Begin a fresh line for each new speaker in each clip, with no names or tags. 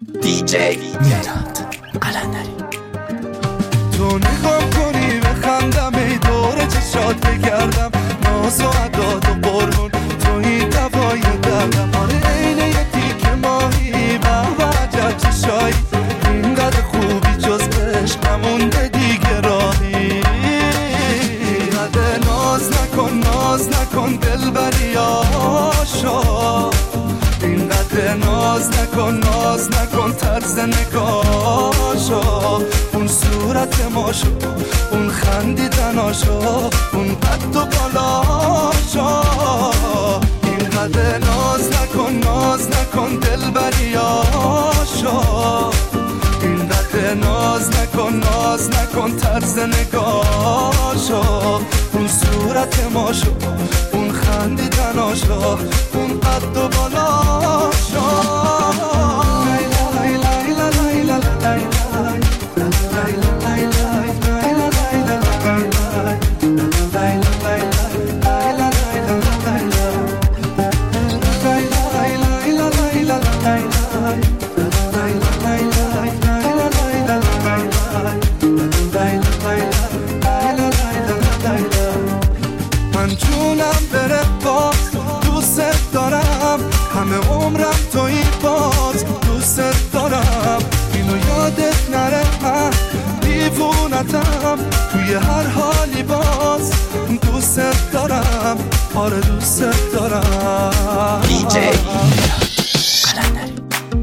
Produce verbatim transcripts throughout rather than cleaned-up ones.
دی جی میلاد قلندری.
تو نگام کنی بخندم، ای دور چشات بگردم، ناز و عداد و قربون توی دوای دردم. آره اینه یه تیک ماهی و عجب چشایی، اینقدر خوبی جز عشق نمونده دیگه راهی. اینقدر ناز نکن ناز نکن دلبری آشا، اینقدر ناز نکن ناز نکن طرز نگاشا، اون صورت ماشو اون خندیدناشو اون قد و بالاشا. اینقدر ناز نکن ناز نکن دلبری آشا، اینقدر ناز نکن ناز نکن طرز نگاشا، اون صورت ماشو اون خندیدناشو اون قد و بالاشا. من جونم بره باز دوست دارم، همه عمرم توی باز دوست دارم، اینو یادت نره من دیوونتم، توی هر حالی باز دوست دارم، آره دوست دارم.
دی جی میلاد قلندری.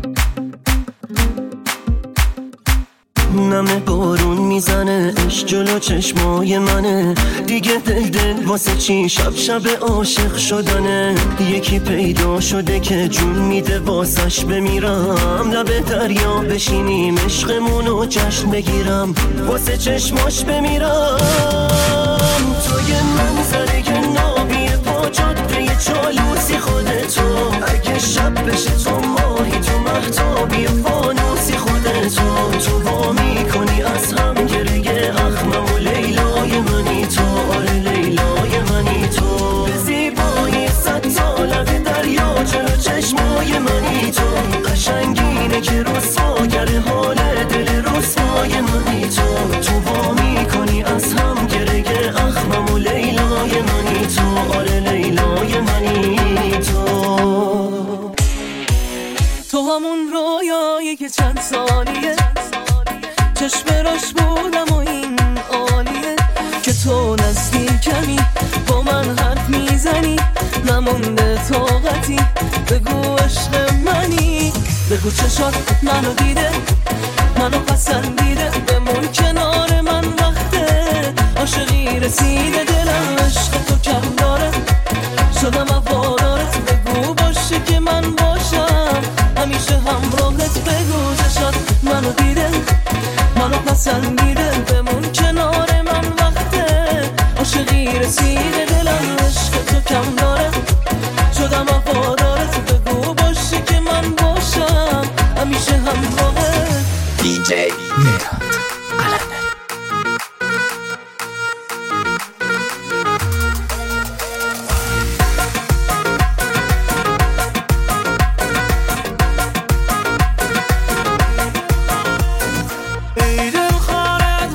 نمه بارون میزنه عشق جلو چشمای منه، دیگه دل دل واسه چی شب شب عاشق شدنه. یکی پیدا شده که جون میده واسش بمیرم، لب دریا بشینیم عشقمونو جشن بگیرم، واسه چشماش بمیرم. توی منظره که نابی پا جاده چالوسی خودتو، اگه شب بشه تو ماهی تو مهتابی فانوسی خودتو، تو با میکنی از هم گره اخمم و لیلای منی تو، آره لیلای منی تو، به زیبایی صد سالت دریا جلو چشمای منی تو، قشنگینه که رسواگر حال دل رسوای منی تو، تو با میکنی از هم گره اخمم و لیلای منی تو، آره لیلای منی تو.
تو همون رویایی که چند سالیه چشم روش بودم و این عالیه، که تو نزدیکمی با من حرف میزنی، نمونده طاقتی بگو عشق منی، بگو چشات منو دیده منو پسندیده، بمون کنار من وقته عاشقی رسیده، دلم عشق تو کم داره شدم هوادارت، بگو باشه که من باشم همیشه همراهت، بگو چشات منو دیده منو پسندیده، بمون کنار من وقته عاشقی رسیده، دلم عشق تو کم داره شدم وفادارت، بگو باشه که من باشم همیشه همراهت.
دی جی میلاد قلندری.
ای دل خاره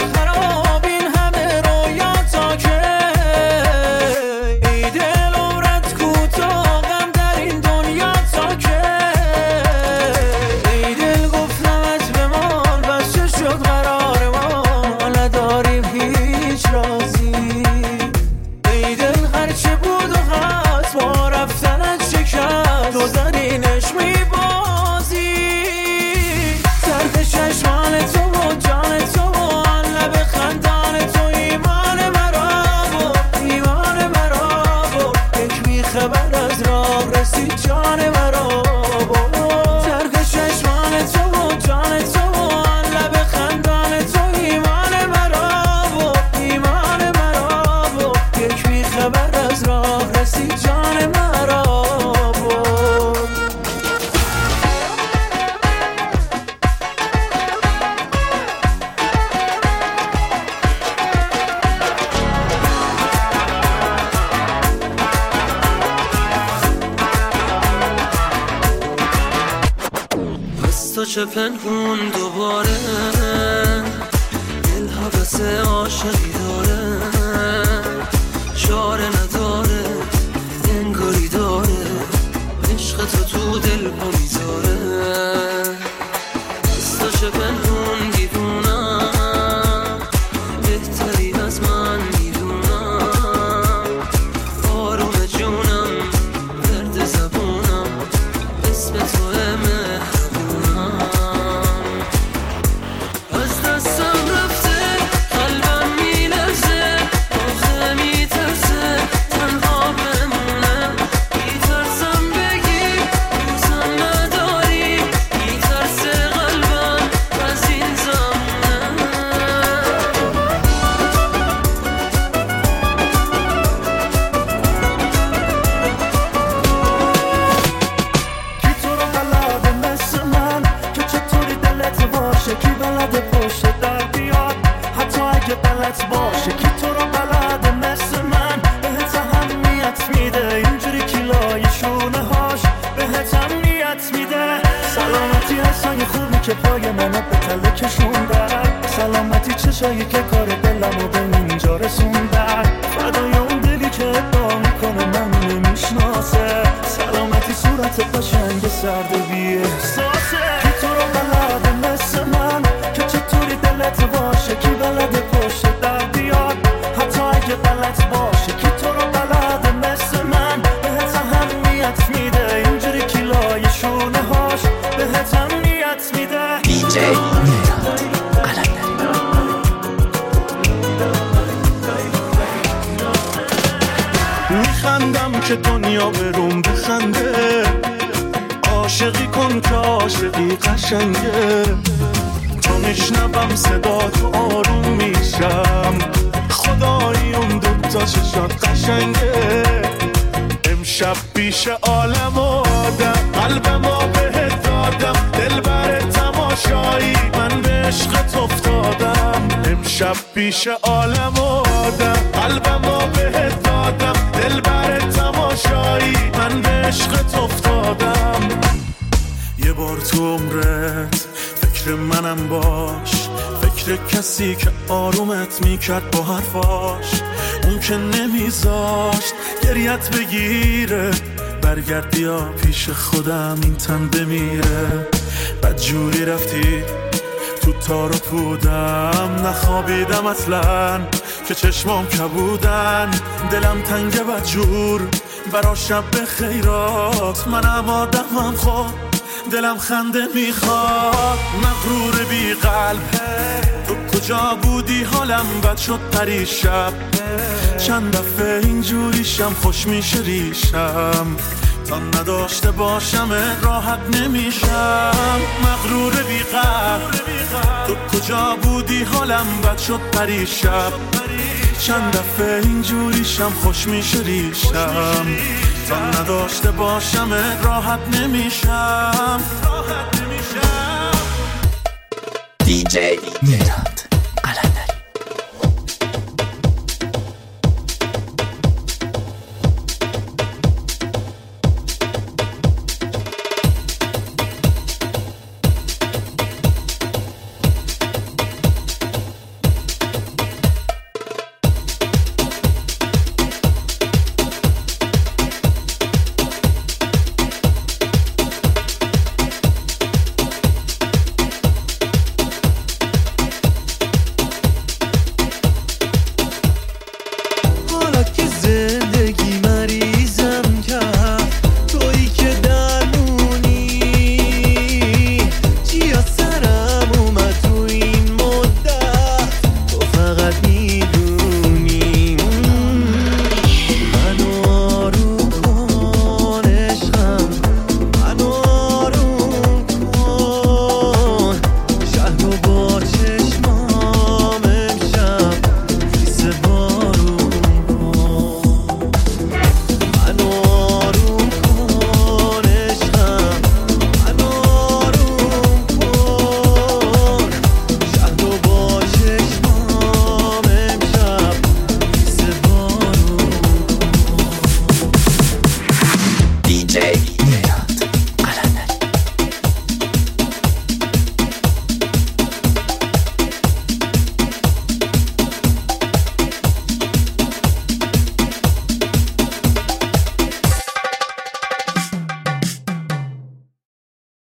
از تو چه پنهون دوباره دل حوث عاشقی داره چاره نداره انگاری داره عشق تو تو دل پا میذاره از تو چه پنهون دیوونم بهتری از من میدونم آروم جونم درد زبونم اسم تو مهربونم از دستم رفته قلبم میلرزه آخه میترسه تنها بمونه میترسم بگی دوستم نداری میترسه قلبم از این زمونه
کی تو رو بلده مثل من که چطوری دلت باشه کی بلده پشت در بیاد حتی اگه بلد باشه کی تو رو بلده مثل من بهت اهمیت میده اینجوری کیلای شونه هاش بهت اهمیت میده سلامتی حسای خوبی که پای منو به تله کشوندن سلامتی چشایی که کار دلمو به اینجا رسوندن فدای اون دلی که ادعا میکنه من نمیشناسه سلامتی صورت قشنگ سرد و بی احساسه کی تو رو بلده مثل من که چطوری دلت باشه کی بلده پشت در بیاد حتی اگه بلد باشه کی تو رو بلده مثل من بهت اهمیت میده اینجوری کیلای شونه هاش بهت اهمیت میده
دی جی میلاد قلندری.
میخندم که دنیا بروم بخنده عاشقی کن که عاشقی قشنگه تا میشنوم صدا تو آروم میشم خدایی اون دوتا چشات قشنگه امشب پیش عالم آدم قلبمو بهت دادم دل بر تماشایی من به عشقت افتادم امشب پیش عالم آدم قلبمو بهت دادم دل بر تماشایی من به عشقت افتادم یه بار تو عمرت فکر منم باش فکر کسی که آرومت میکرد با حرفاش اون که نمیذاشت گریت بگیره برگرد بیا پیش خودم این تن بمیره بدجوری رفتی تو تار و پودم نخوابیدم اصلا که چشمام کبودن دلم تنگ بدجور برا شب خیرات منم آدمم خود دلم خنده میخواد مغرور بی قلب تو کجا بودی حالم بد شد پریشب چند دفعه اینجوریشم خوش میشه ریشم تا نداشته باشم راحت نمیشم مغرور بی قلب تو کجا بودی حالم بد شد پریشب چند دفعه اینجوریشم خوش میشه ریشم تا نداشته باشم راحت نمیشم
دی جی میلاد